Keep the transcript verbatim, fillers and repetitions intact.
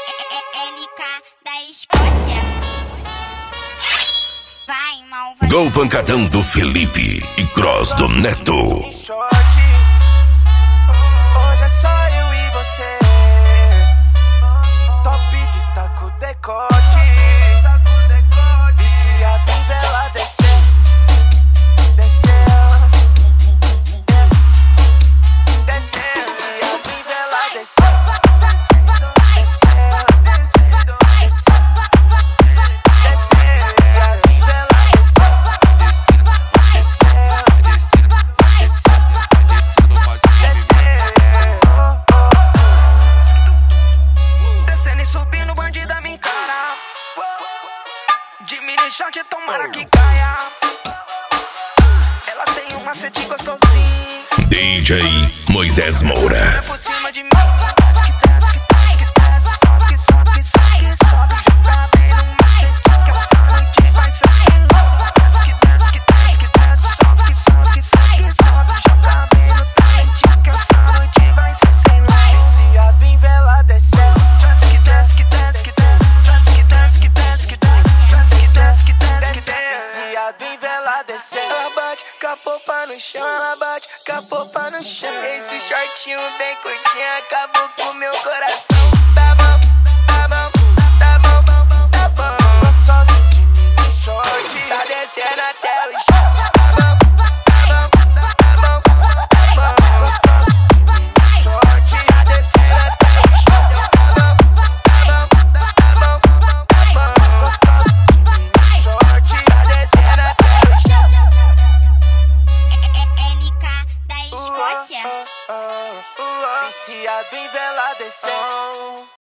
L K da Escócia. Vai, malvadão. Gol pancadão do Felipe e cross do Neto. Hoje é só eu e você. Top destaca o decote. Viciado em vela descer. Descer. Descer. Viciado em vela descer. Shot, tomara que caia. Ela tem um macete gostosinho. D J Moisés Moura. Por cima de mim. Desce, desce, desce, desce. Sobe, sobe, sobe, sobe. Joga bem no macete que essa noite vai ser assim. Desce, desce, desce, desce. Sobe, sobe, sobe, sobe. Joga bem no talento que essa noite vai ser sem lei. Viciado em vela desceu. Desce, desce, desce, desce. Desce, desce, desce, desce. Viciado em vela descer. Ela bate com a popa no chão. Ela bate com a popa no chão. Esse shortinho bem curtinho acabou com meu coração. Tá bom, tá bom, tá bom, tá bom. Gostoso de mini short. Tá descendo até o chão. Tá bom, tá bom, tá bom, tá bom. Gostoso de mini short. Tá descendo até o chão. Tá bom, tá bom, tá bom, tá bom. Gostoso de mini short. Tá descendo até o chão. L K da Escócia. Viciado em vela descer.